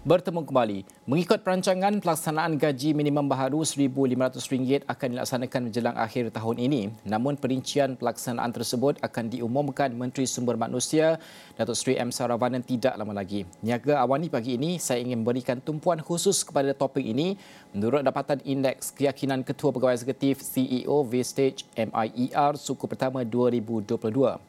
Bertemu kembali. Mengikut perancangan, pelaksanaan gaji minimum baharu RM1,500 akan dilaksanakan menjelang akhir tahun ini. Namun perincian pelaksanaan tersebut akan diumumkan Menteri Sumber Manusia Datuk Seri M. Saravanan tidak lama lagi. Niaga awani pagi ini, saya ingin memberikan tumpuan khusus kepada topik ini. Menurut dapatan Indeks Keyakinan Ketua Pegawai Eksekutif CEO Vistage MIER suku pertama 2022,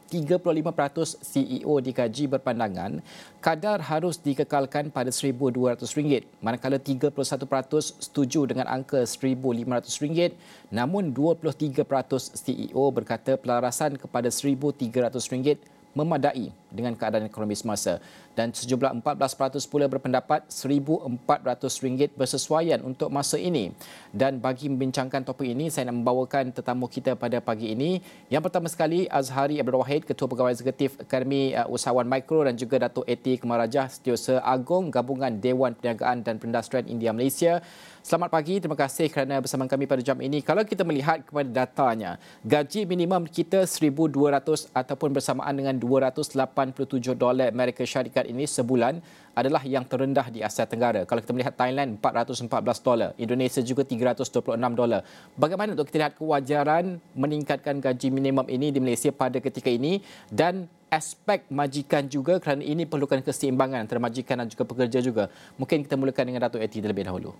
35% CEO dikaji berpandangan kadar harus dikekalkan pada RM1,200, manakala 31% setuju dengan angka RM1,500, namun 23% CEO berkata pelarasan kepada RM1,300 memadai dengan keadaan ekonomi semasa, dan sejumlah 14% pula berpendapat RM1,400 bersesuaian untuk masa ini. Dan bagi membincangkan topik ini, saya nak membawakan tetamu kita pada pagi ini. Yang pertama sekali, Azhari Abdul Wahid, Ketua Pegawai Eksekutif Akademi Usahawan Mikro, dan juga Datuk A.T. Kemarajah, Setiausaha Agong Gabungan Dewan Perniagaan dan Perindustrian India Malaysia. Selamat pagi, terima kasih kerana bersama kami pada jam ini. Kalau kita melihat kepada datanya, gaji minimum kita RM1,200 ataupun bersamaan dengan $287 Amerika Syarikat ini sebulan adalah yang terendah di Asia Tenggara. Kalau kita melihat Thailand, $414, Indonesia juga $326. Bagaimana untuk kita lihat kewajaran meningkatkan gaji minimum ini di Malaysia pada ketika ini, dan aspek majikan juga, kerana ini perlukan keseimbangan antara majikan dan juga pekerja juga. Mungkin kita mulakan dengan Datuk A.T. terlebih dahulu.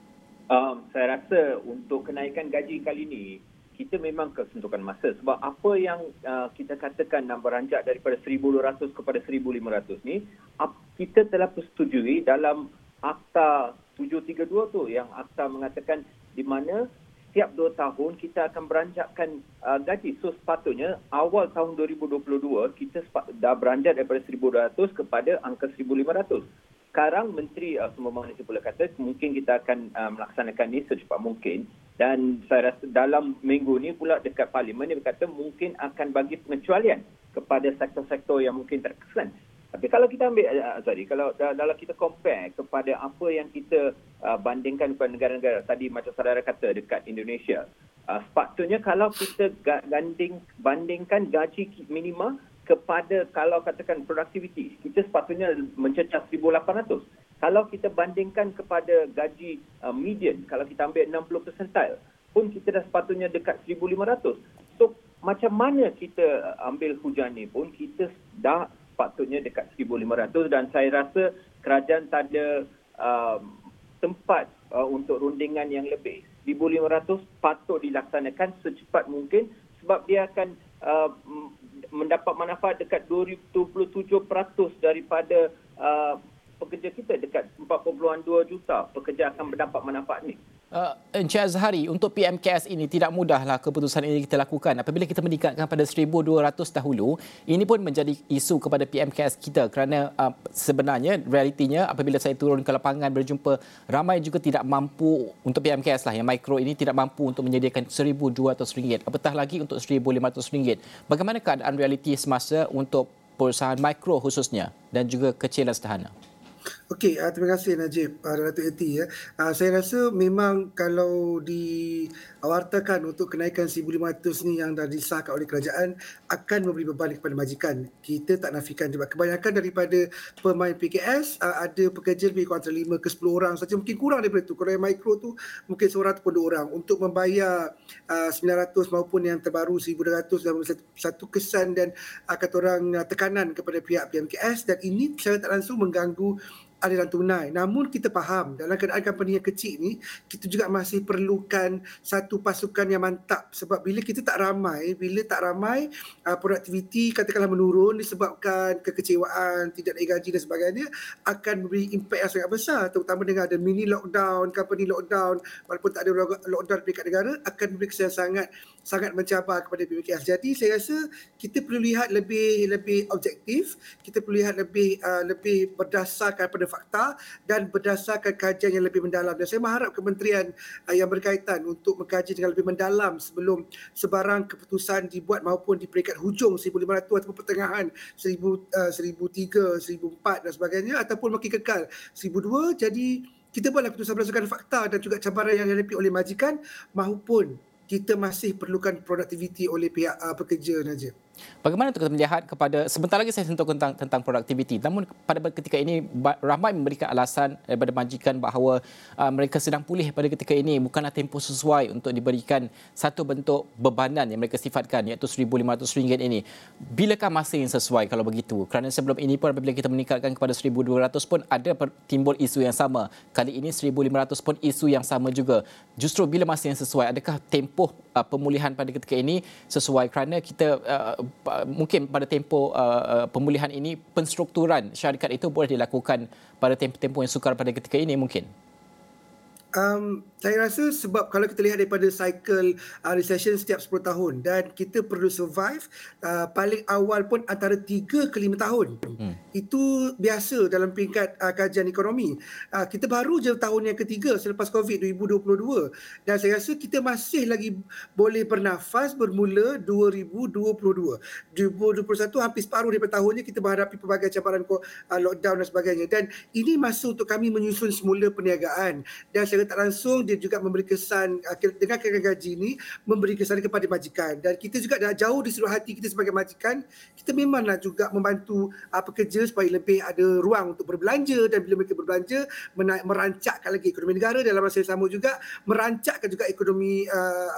Saya rasa untuk kenaikan gaji kali ini, kita memang kesentuhan masa. Sebab apa yang kita katakan nak beranjak daripada 1,200 kepada 1,500 ni, kita telah persetujui dalam Akta 732 tu, yang Akta mengatakan di mana setiap 2 tahun kita akan beranjakkan gaji. So sepatutnya awal tahun 2022 kita dah beranjak daripada 1,200 kepada angka 1,500. Sekarang Menteri Sumber Manusia pula kata mungkin kita akan melaksanakan ini secepat mungkin, dan saya rasa dalam minggu ni pula dekat Parlimen dia berkata mungkin akan bagi pengecualian kepada sektor-sektor yang mungkin terkesan. Tapi kalau kita ambil Azhari, kalau kita compare kepada apa yang kita bandingkan kepada negara-negara tadi macam saudara kata dekat Indonesia, sepatutnya kalau kita bandingkan gaji minima kepada kalau katakan produktiviti, kita sepatutnya mencecah 1,800. Kalau kita bandingkan kepada gaji median, kalau kita ambil 60 percentile, pun kita dah sepatutnya dekat 1,500. So macam mana kita ambil hujan ni pun kita dah sepatutnya dekat 1,500, dan saya rasa kerajaan tak ada tempat untuk rundingan yang lebih. 1,500 patut dilaksanakan secepat mungkin, sebab dia akan mendapat manfaat dekat 27% daripada pekerja kita, dekat 4.2 juta pekerja akan mendapat manfaat ni. Encik Azhari, untuk PMKS ini tidak mudahlah keputusan ini kita lakukan. Apabila kita meningkatkan pada 1,200 dahulu, ini pun menjadi isu kepada PMKS kita, kerana sebenarnya realitinya apabila saya turun ke lapangan berjumpa ramai juga tidak mampu untuk PMKS lah, yang mikro ini tidak mampu untuk menyediakan RM1,200, apatah lagi untuk RM1,500. Bagaimana keadaan realiti semasa untuk perusahaan mikro khususnya dan juga kecil dan sederhana? Okey, terima kasih Najib dan Datuk A.T. Saya rasa memang kalau diwartakan untuk kenaikan 1,500 ni yang dah disahkan oleh kerajaan akan memberi beban kepada majikan. Kita tak nafikan, sebab kebanyakan daripada pemain PKS ada pekerja lebih kurang antara 5 ke 10 orang saja, mungkin kurang daripada itu. Kalau yang mikro tu mungkin seorang ataupun 2 orang untuk membayar 900 maupun yang terbaru 1,200 dalam satu kesan dan kata orang tekanan kepada pihak PMKS, dan ini secara tak langsung mengganggu aliran tunai. Namun kita faham dalam keadaan company yang kecil ni, kita juga masih perlukan satu pasukan yang mantap, sebab bila tak ramai produktiviti katakanlah menurun disebabkan kekecewaan, tidak naik gaji dan sebagainya, akan memberi impak yang sangat besar, terutama dengan ada mini lockdown, company lockdown, walaupun tak ada lockdown di peringkat negara, akan memberi kesan sangat mencabar kepada PMKS. Jadi saya rasa kita perlu lihat lebih objektif, kita perlu lihat lebih berdasarkan pada fakta dan berdasarkan kajian yang lebih mendalam. Dan saya mengharap kementerian yang berkaitan untuk mengkaji dengan lebih mendalam sebelum sebarang keputusan dibuat, maupun di peringkat hujung 1,500 ataupun pertengahan 1,300, 1,400 dan sebagainya, ataupun makin kekal 1,200. Jadi kita buatlah keputusan berdasarkan fakta dan juga cabaran yang dihadapi oleh majikan, maupun kita masih perlukan produktiviti oleh pihak pekerja, Najib. Bagaimana untuk kita melihat kepada, sebentar lagi saya sentuh tentang produktiviti, namun pada ketika ini ramai memberikan alasan daripada majikan bahawa mereka sedang pulih pada ketika ini, bukanlah tempoh sesuai untuk diberikan satu bentuk bebanan yang mereka sifatkan, iaitu RM1,500 ini. Bilakah masa yang sesuai kalau begitu? Kerana sebelum ini pun apabila kita meningkatkan kepada RM1,200 pun ada timbul isu yang sama. Kali ini RM1,500 pun isu yang sama juga. Justru bila masa yang sesuai? Adakah tempoh pemulihan pada ketika ini sesuai, kerana kita mungkin pada tempoh pemulihan ini penstrukturan syarikat itu boleh dilakukan pada tempoh yang sukar pada ketika ini mungkin? Saya rasa sebab kalau kita lihat daripada cycle recession setiap 10 tahun dan kita perlu survive, paling awal pun antara 3 ke 5 tahun. Itu biasa dalam peringkat kajian ekonomi. Kita baru je tahun yang ketiga selepas COVID 2022 dan saya rasa kita masih lagi boleh bernafas bermula 2022. 2021 hampir separuh daripada tahunnya kita menghadapi pelbagai cabaran lockdown dan sebagainya, dan ini masa untuk kami menyusun semula perniagaan, dan secara tak langsung dia juga memberi kesan dengan kenaikan gaji ini memberi kesan kepada majikan, dan kita juga dah jauh di seluruh hati kita sebagai majikan, kita memanglah juga membantu pekerja supaya lebih ada ruang untuk berbelanja, dan bila mereka berbelanja merancakkan lagi ekonomi negara, dalam masa yang sama juga merancakkan juga ekonomi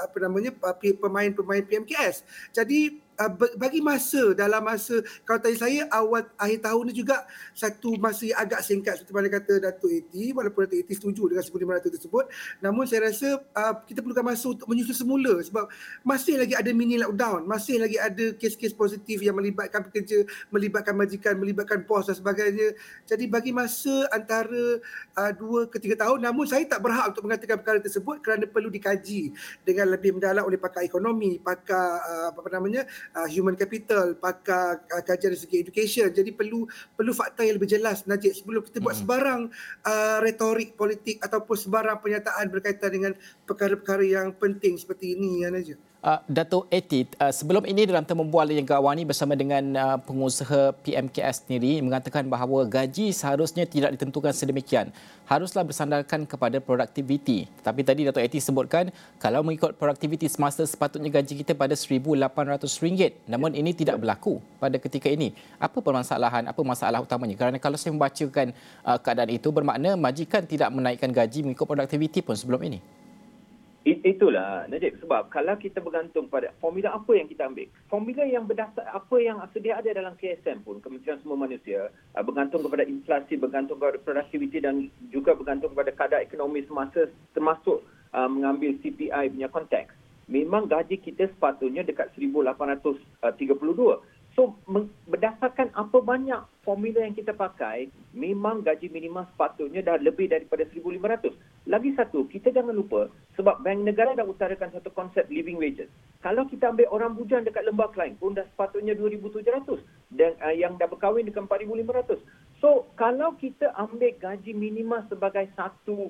pemain-pemain PMKS. Jadi bagi masa, dalam masa, kalau tanya saya awal akhir tahun ni juga satu masa yang agak singkat seperti mana kata Datuk Eti, walaupun Datuk Eti setuju dengan 1,500 tersebut, namun saya rasa kita perlukan masa untuk menyusun semula sebab masih lagi ada mini lockdown, masih lagi ada kes-kes positif yang melibatkan pekerja, melibatkan majikan, melibatkan bos dan sebagainya. Jadi bagi masa antara 2 ke 3 tahun, namun saya tak berhak untuk mengatakan perkara tersebut kerana perlu dikaji dengan lebih mendalam oleh pakar ekonomi, pakar human capital, pakar kajian dari segi education. Jadi perlu fakta yang lebih jelas, Najib, sebelum kita buat sebarang retorik politik ataupun sebarang pernyataan berkaitan dengan perkara-perkara yang penting seperti ini, ya Najib. Datuk Eti, sebelum ini dalam temu bual yang Gawani bersama dengan pengusaha PMKS sendiri mengatakan bahawa gaji seharusnya tidak ditentukan sedemikian. Haruslah bersandarkan kepada produktiviti. Tapi tadi Datuk Eti sebutkan kalau mengikut produktiviti semasa sepatutnya gaji kita pada RM1,800. Namun ini tidak berlaku pada ketika ini. Apa permasalahan, apa masalah utamanya? Kerana kalau saya membacakan keadaan itu bermakna majikan tidak menaikkan gaji mengikut produktiviti pun sebelum ini. Itulah Najib, sebab kalau kita bergantung pada formula apa yang kita ambil, formula yang berdasar apa yang sedia ada dalam KSM pun, Kementerian Sumber Manusia, bergantung kepada inflasi, bergantung kepada produktiviti dan juga bergantung kepada kadar ekonomi semasa, termasuk mengambil CPI punya konteks. Memang gaji kita sepatutnya dekat 1,832. So, berdasarkan apa banyak formula yang kita pakai, memang gaji minimum sepatutnya dah lebih daripada 1,500. Lagi satu, kita jangan lupa, sebab Bank Negara dah utarakan satu konsep living wages. Kalau kita ambil orang bujang dekat Lembah Klang pun dah sepatutnya 2,700 dan yang dah berkahwin dekat 4,500. So, kalau kita ambil gaji minimum sebagai satu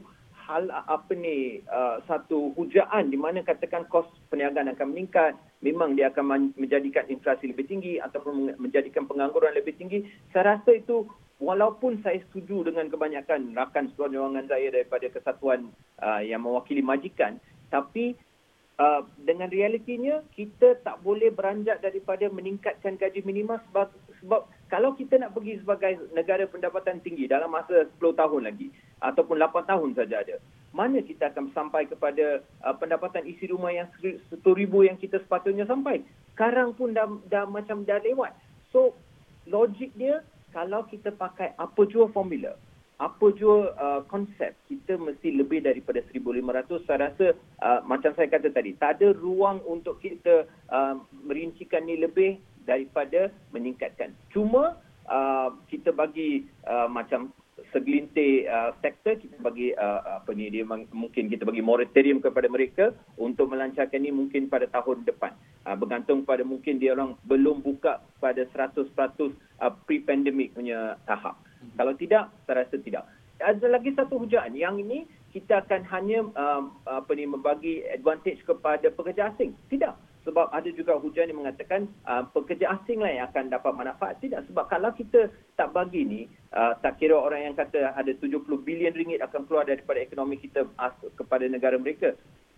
satu hujaan di mana katakan kos perniagaan akan meningkat, memang dia akan menjadikan inflasi lebih tinggi ataupun menjadikan pengangguran lebih tinggi. Saya rasa itu, walaupun saya setuju dengan kebanyakan rakan seruangan saya daripada kesatuan yang mewakili majikan, tapi dengan realitinya kita tak boleh beranjak daripada meningkatkan gaji minimum sebab kalau kita nak pergi sebagai negara pendapatan tinggi dalam masa 10 tahun lagi ataupun 8 tahun saja ada, mana kita akan sampai kepada pendapatan isi rumah yang 100,000 yang kita sepatutnya sampai. Sekarang pun dah lewat. So logik dia, kalau kita pakai apa jua formula, apa jua konsep, kita mesti lebih daripada 1,500. Saya rasa macam saya kata tadi, tak ada ruang untuk kita merincikan ni lebih daripada meningkatkan. Cuma kita bagi macam segelintir sektor, kita bagi mungkin kita bagi moratorium kepada mereka untuk melancarkan ni mungkin pada tahun depan. Bergantung pada mungkin dia orang belum buka pada 100% pre-pandemic punya tahap. Kalau tidak, saya rasa tidak. Ada lagi satu hujaan, yang ini kita akan hanya membagi advantage kepada pekerja asing. Tidak. Sebab ada juga hujah yang mengatakan pekerja asing lah yang akan dapat manfaat. Tidak, sebab kalau kita tak bagi ni, tak kira orang yang kata ada 70 bilion ringgit akan keluar daripada ekonomi kita kepada negara mereka.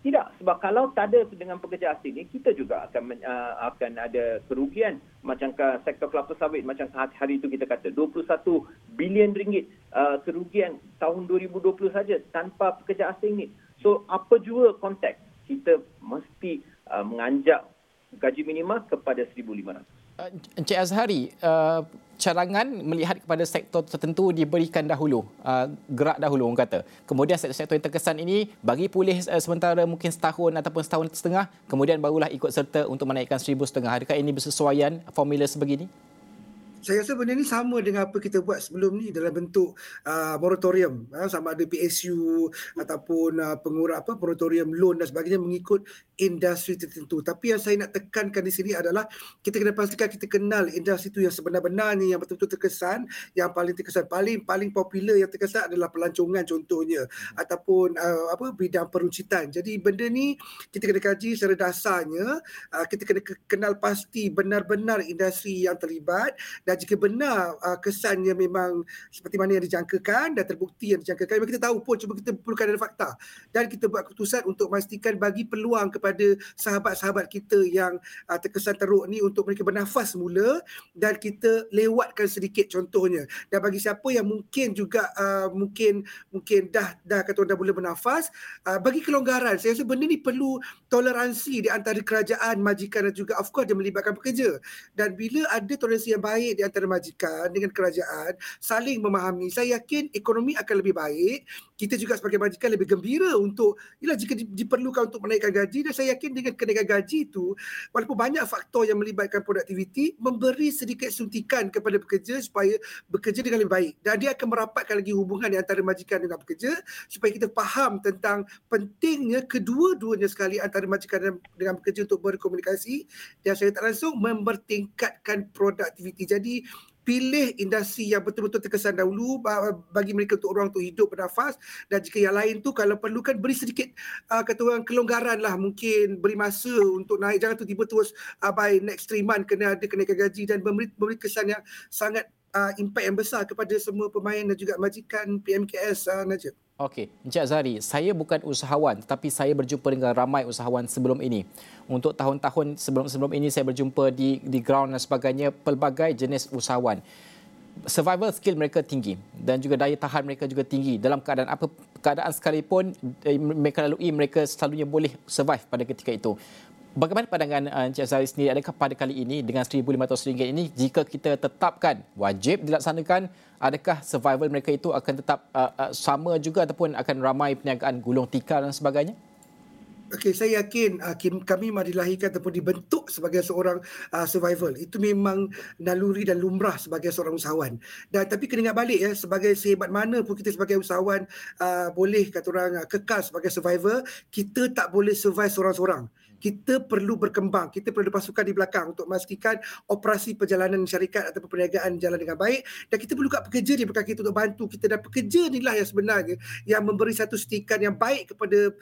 Tidak, sebab kalau tak ada dengan pekerja asing ni, kita juga akan ada kerugian macam sektor kelapa sawit, macam hari itu kita kata 21 bilion ringgit kerugian tahun 2020 saja tanpa pekerja asing ni. So apa jua konteks, kita mesti menganjak gaji minima kepada 1,500. Encik Azhari, cadangan melihat kepada sektor tertentu diberikan dahulu, gerak dahulu orang kata. Kemudian sektor-sektor yang terkesan ini bagi pulih sementara mungkin setahun ataupun setahun setengah, kemudian barulah ikut serta untuk menaikkan 1,500. Adakah ini bersesuaian formula sebegini? Saya rasa benda ni sama dengan apa kita buat sebelum ni dalam bentuk moratorium, sama ada PSU ataupun moratorium loan dan sebagainya mengikut industri tertentu. Tapi yang saya nak tekankan di sini adalah kita kena pastikan kita kenal industri itu yang sebenar-benarnya, yang betul-betul terkesan, yang paling terkesan, paling popular yang terkesan adalah pelancongan contohnya, ataupun bidang peruncitan. Jadi benda ni kita kena kaji secara dasarnya, kita kena kenal pasti benar-benar industri yang terlibat, dan jika benar kesannya memang seperti mana yang dijangkakan dan terbukti yang dijangkakan, memang kita tahu pun, cuma kita perlukan ada fakta dan kita buat keputusan untuk memastikan bagi peluang kepada sahabat-sahabat kita yang terkesan teruk ni untuk mereka bernafas semula dan kita lewatkan sedikit contohnya. Dan bagi siapa yang mungkin juga mungkin dah kata orang dah boleh bernafas, bagi kelonggaran, saya rasa benda ni perlu toleransi di antara kerajaan, majikan dan juga of course dia melibatkan pekerja. Dan bila ada toleransi yang baik di antara majikan dengan kerajaan saling memahami, saya yakin ekonomi akan lebih baik. Kita juga sebagai majikan lebih gembira untuk jika diperlukan untuk menaikkan gaji, dan saya yakin dengan kenaikan gaji itu, walaupun banyak faktor yang melibatkan produktiviti, memberi sedikit suntikan kepada pekerja supaya bekerja dengan lebih baik, dan dia akan merapatkan lagi hubungan di antara majikan dengan pekerja supaya kita faham tentang pentingnya kedua-duanya sekali antara majikan dengan pekerja untuk berkomunikasi dan secara tak langsung mempertingkatkan produktiviti. Jadi pilih industri yang betul-betul terkesan dahulu bagi mereka untuk orang untuk hidup bernafas, dan jika yang lain tu kalau perlukan beri sedikit kata orang kelonggaran lah, mungkin beri masa untuk naik, jangan tiba-tiba terus by next 3 month kena ada kenaikan gaji, dan memberi kesan yang sangat impak yang besar kepada semua pemain dan juga majikan PMKS Najib. Okey, Encik Azhari, saya bukan usahawan tetapi saya berjumpa dengan ramai usahawan sebelum ini. Untuk tahun-tahun sebelum ini saya berjumpa di ground dan sebagainya, pelbagai jenis usahawan. Survival skill mereka tinggi dan juga daya tahan mereka juga tinggi. Dalam keadaan sekalipun mereka lalui, mereka selalunya boleh survive pada ketika itu. Bagaimana pandangan Encik Azhari sendiri, adakah pada kali ini dengan RM1,500 ini, jika kita tetapkan wajib dilaksanakan, adakah survival mereka itu akan tetap sama juga ataupun akan ramai perniagaan gulung tikar dan sebagainya? Okey, saya yakin kami memang dilahirkan ataupun dibentuk sebagai seorang survival. Itu memang naluri dan lumrah sebagai seorang usahawan. Dan tapi kena ingat balik sebagai sehebat mana pun kita sebagai usahawan boleh kata orang kekal sebagai survivor, kita tak boleh survive seorang-seorang. Kita perlu berkembang, kita perlu pasukan di belakang untuk memastikan operasi perjalanan syarikat atau perniagaan jalan dengan baik, dan kita perlu kat pekerja di belakang kita untuk bantu kita, dan pekerja inilah yang sebenarnya yang memberi satu setikan yang baik kepada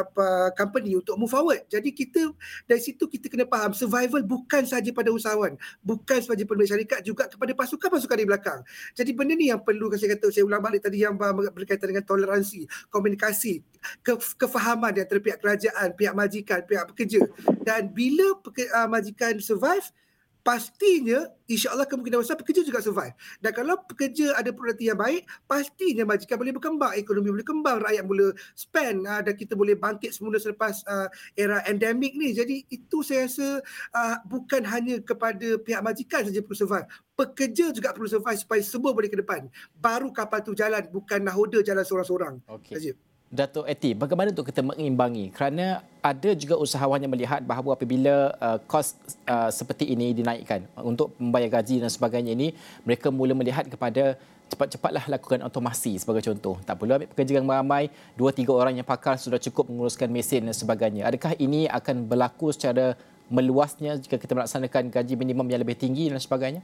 company untuk move forward. Jadi kita dari situ kita kena faham survival bukan sahaja pada usahawan, bukan sahaja pemilik syarikat, juga kepada pasukan-pasukan di belakang. Jadi benda ni yang perlu saya ulang balik tadi yang berkaitan dengan toleransi, komunikasi, kefahaman di antara pihak kerajaan, pihak majikan, pihak pekerja. Dan bila majikan survive, pastinya insya-Allah kemungkinan besar pekerja juga survive. Dan kalau pekerja ada produktiviti yang baik, pastinya majikan boleh berkembang, ekonomi boleh kembang, rakyat boleh spend, dan kita boleh bangkit semula selepas era endemik ni. Jadi itu saya rasa bukan hanya kepada pihak majikan saja perlu survive, pekerja juga perlu survive supaya semua boleh ke depan. Baru kapal tu jalan, bukan nahoda jalan seorang-seorang. Okey. Dato' Eti, bagaimana untuk kita mengimbangi? Kerana ada juga usahawan yang melihat bahawa apabila kos seperti ini dinaikkan untuk membayar gaji dan sebagainya ini, mereka mula melihat kepada cepat-cepatlah lakukan otomasi sebagai contoh. Tak perlu ambil pekerja yang ramai, 2-3 orang yang pakar sudah cukup menguruskan mesin dan sebagainya. Adakah ini akan berlaku secara meluasnya jika kita melaksanakan gaji minimum yang lebih tinggi dan sebagainya?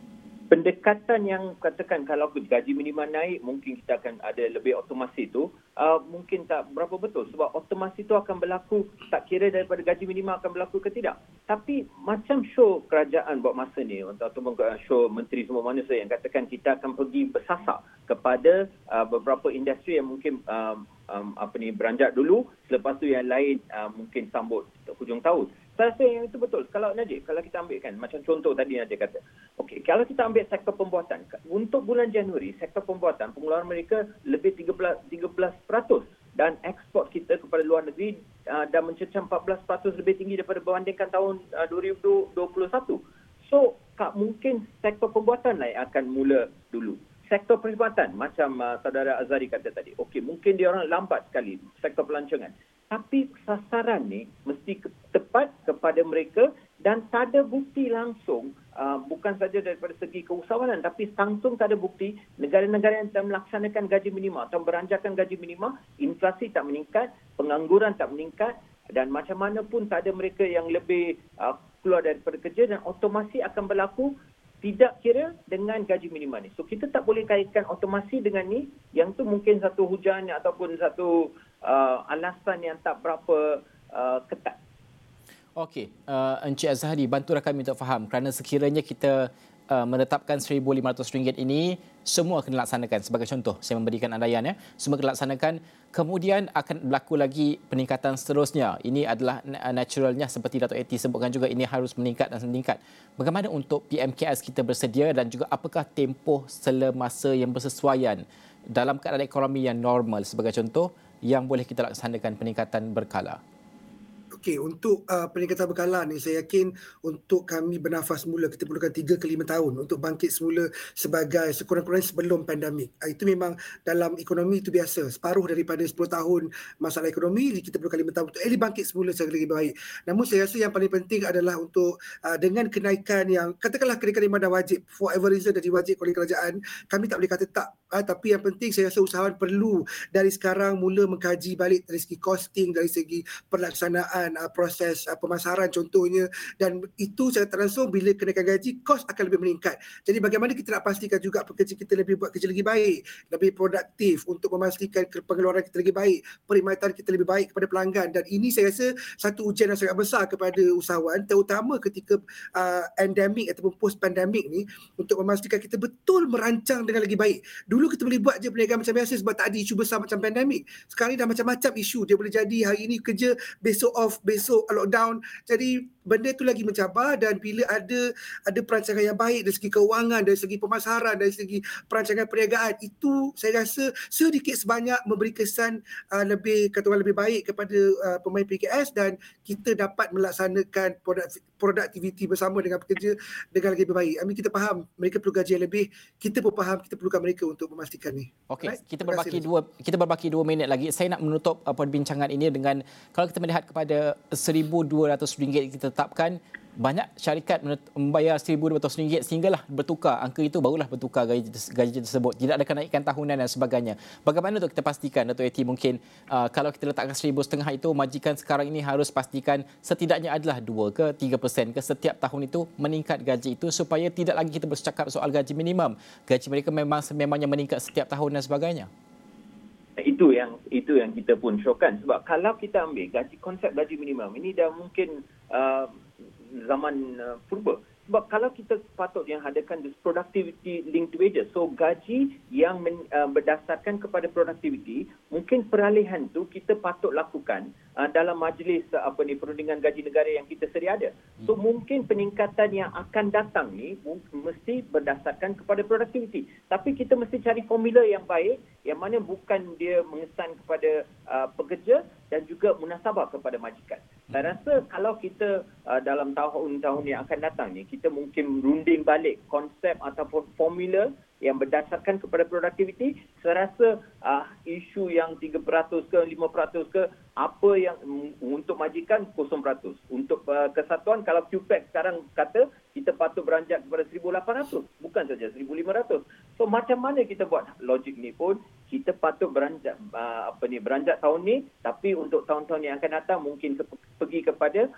Pendekatan yang katakan kalau gaji minimum naik, mungkin kita akan ada lebih otomasi tu, mungkin tak berapa betul, sebab otomasi tu akan berlaku tak kira daripada gaji minimum akan berlaku ke tidak. Tapi macam show kerajaan buat masa ni ataupun show Menteri Sumber Manusia yang katakan kita akan pergi bersasar kepada beberapa industri yang mungkin beranjak dulu, selepas tu yang lain mungkin sambut hujung tahun. Saya rasa yang itu betul. Kalau Najib, kalau kita ambil kan, macam contoh tadi Najib kata, okey, kalau kita ambil sektor pembuatan, untuk bulan Januari, sektor pembuatan, pengeluaran mereka lebih 13% dan ekspor kita kepada luar negeri dah mencecah 14% lebih tinggi daripada berbandingkan tahun 2021. So, mungkin sektor pembuatan lah yang akan mula dulu. Sektor perkhidmatan, macam saudara Azhari kata tadi, okey, mungkin dia orang lambat sekali, sektor pelancongan. Tapi sasaran ni mesti tepat kepada mereka dan tak ada bukti langsung, bukan saja daripada segi keusahawanan, tapi langsung tak ada bukti negara-negara yang telah melaksanakan gaji minima atau beranjakan gaji minima, inflasi tak meningkat, pengangguran tak meningkat dan macam mana pun tak ada mereka yang lebih keluar daripada kerja dan otomasi akan berlaku tidak kira dengan gaji minima ni. So kita tak boleh kaitkan otomasi dengan ni, yang tu mungkin satu hujan ataupun satu alasan yang tak berapa ketat. Okey, Encik Azhari, bantulah kami untuk faham kerana sekiranya kita menetapkan RM1,500 ini, semua kena laksanakan. Sebagai contoh, saya memberikan andaian ya, semua kena laksanakan, kemudian akan berlaku lagi peningkatan seterusnya. Ini adalah naturalnya seperti Dato' Eti sebutkan juga, ini harus meningkat dan meningkat. Bagaimana untuk PMKS kita bersedia dan juga apakah tempoh semasa yang bersesuaian dalam keadaan ekonomi yang normal sebagai contoh yang boleh kita laksanakan peningkatan berkala? Okey, untuk peningkatan berkala ni saya yakin untuk kami bernafas semula kita perlukan 3 ke 5 tahun untuk bangkit semula sebagai sekurang-kurangnya sebelum pandemik. Itu memang dalam ekonomi itu biasa. Separuh daripada 10 tahun masalah ekonomi, kita perlukan 5 tahun untuk bangkit semula secara lebih baik. Namun saya rasa yang paling penting adalah untuk dengan kenaikan yang katakanlah kenaikan iman dan wajib, for whatever reason dah diwajib oleh kerajaan, kami tak boleh kata tak. Tapi yang penting saya rasa usahawan perlu dari sekarang mula mengkaji balik dari segi costing, dari segi pelaksanaan proses pemasaran contohnya, dan itu secara tak langsung bila kenaikan gaji kos akan lebih meningkat. Jadi bagaimana kita nak pastikan juga pekerja kita lebih buat kerja lagi baik, lebih produktif untuk memastikan pengeluaran kita lagi baik, perkhidmatan kita lebih baik kepada pelanggan, dan ini saya rasa satu ujian yang sangat besar kepada usahawan terutama ketika endemik ataupun post pandemik ni untuk memastikan kita betul merancang dengan lagi baik. Dulu kita boleh buat je perniagaan macam biasa sebab tak ada isu besar macam pandemik. Sekarang ni dah macam-macam isu. Dia boleh jadi hari ini kerja, besok off, besok lockdown. Jadi benda tu lagi mencabar, dan bila ada perancangan yang baik dari segi keuangan, dari segi pemasaran, dari segi perancangan perniagaan, itu saya rasa sedikit sebanyak memberi kesan lebih baik kepada pemain PKS dan kita dapat melaksanakan produktiviti bersama dengan pekerja dengan lebih baik. Kita faham mereka perlu gaji yang lebih, kita pun faham kita perlukan mereka untuk memastikan ni. Okey, kita berbaki 2 minit lagi. Saya nak menutup perbincangan ini dengan, kalau kita melihat kepada RM1,200 kita tetapkan, banyak syarikat membayar RM1,200 sehinggalah bertukar. Angka itu barulah bertukar gaji tersebut. Tidak ada kenaikan tahunan dan sebagainya. Bagaimana untuk kita pastikan, Dato' Eti, mungkin kalau kita letakkan RM1,500 itu, majikan sekarang ini harus pastikan setidaknya adalah 2 ke 3% ke setiap tahun itu meningkat gaji itu, supaya tidak lagi kita bercakap soal gaji minimum. Gaji mereka memangnya meningkat setiap tahun dan sebagainya. Itu yang kita pun syokkan, sebab kalau kita ambil konsep gaji minimum ini dah mungkin zaman purba. Sebab kalau kita patut yang adakan this productivity linked wages, so gaji yang berdasarkan kepada productivity, mungkin peralihan tu kita patut lakukan dalam majlis perundingan gaji negara yang kita sedia ada. So mungkin peningkatan yang akan datang ni mesti berdasarkan kepada productivity. Tapi kita mesti cari formula yang baik, yang mana bukan dia mengesan kepada pekerja dan juga munasabah kepada majikan. Saya rasa kalau kita dalam tahun-tahun yang akan datang ni, kita mungkin runding balik konsep ataupun formula yang berdasarkan kepada produktiviti. Saya rasa isu yang 3% ke 5% ke, apa yang untuk majikan 0%. Untuk kesatuan, kalau QPEC sekarang kata kita patut beranjak kepada 1,800, bukan saja 1,500. So macam mana kita buat logik ni pun, kita patut beranjak tahun ni, tapi untuk tahun-tahun yang akan datang mungkin pergi kepada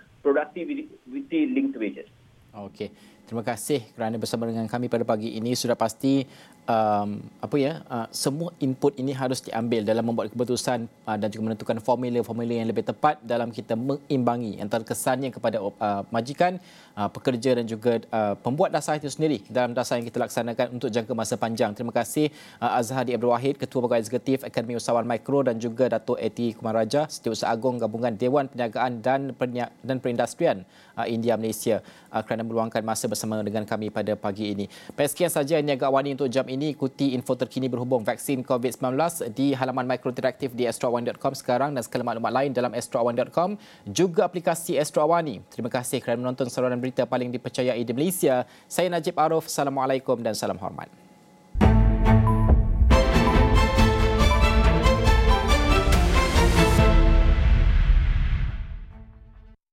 productivity linked wages. Okey, terima kasih kerana bersama dengan kami pada pagi ini. Sudah pasti semua input ini harus diambil dalam membuat keputusan dan juga menentukan formula-formula yang lebih tepat dalam kita mengimbangi antara kesannya kepada majikan, pekerja dan juga pembuat dasar itu sendiri dalam dasar yang kita laksanakan untuk jangka masa panjang. Terima kasih Azhari Abdul Wahid, Ketua Pegawai Eksekutif Akademi Usahawan Mikro, dan juga Datuk Eti Kumar Raja, Setiausaha Agong Gabungan Dewan Perniagaan dan Perindustrian India Malaysia, kerana meluangkan masa bersama dengan kami pada pagi ini. Baik, sekian saja Niaga Awani untuk jam ini. Ikuti info terkini berhubung vaksin COVID-19 di halaman Mikro Interaktif di astrawan.com sekarang dan segala maklumat lain dalam astrawan.com, juga aplikasi Astro Awani. Terima kasih kerana menonton saluran berita paling dipercayai di Malaysia. Saya Najib Arif. Assalamualaikum dan salam hormat.